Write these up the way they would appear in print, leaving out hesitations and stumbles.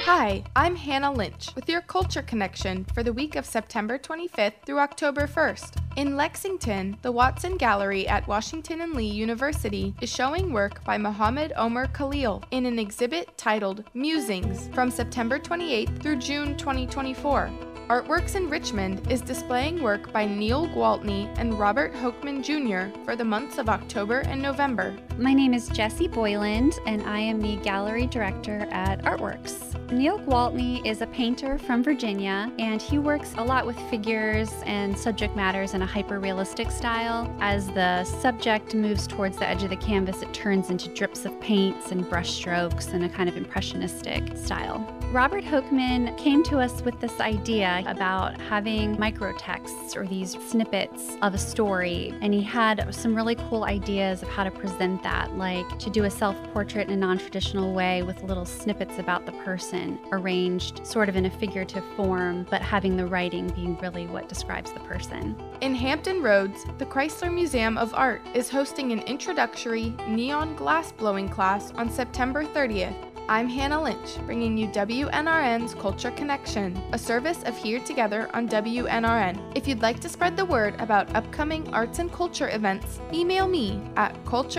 Hi, I'm Hannah Lynch with your Culture Connection for the week of September 25th through October 1st. In Lexington, the Watson Gallery at Washington and Lee University is showing work by Mohammed Omar Khalil in an exhibit titled Musings from September 28th through June 2024. Artworks in Richmond is displaying work by Neil Gwaltney and Robert Hochman Jr. for the months of October and November. My name is Jessie Boyland, and I am the gallery director at Artworks. Neil Gwaltney is a painter from Virginia, and he works a lot with figures and subject matters in a hyper-realistic style. As the subject moves towards the edge of the canvas, it turns into drips of paints and brush strokes in a kind of impressionistic style. Robert Hochman came to us with this idea about having microtexts or these snippets of a story, and he had some really cool ideas of how to present that, like to do a self-portrait in a non-traditional way with little snippets about the person arranged sort of in a figurative form, but having the writing being really what describes the person. In Hampton Roads, the Chrysler Museum of Art is hosting an introductory neon glass blowing class on September 30th. I'm Hannah Lynch, bringing you WNRN's Culture Connection, a service of Here Together on WNRN. If you'd like to spread the word about upcoming arts and culture events, email me at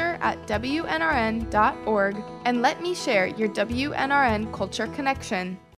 culture@WNRN.org and let me share your WNRN Culture Connection.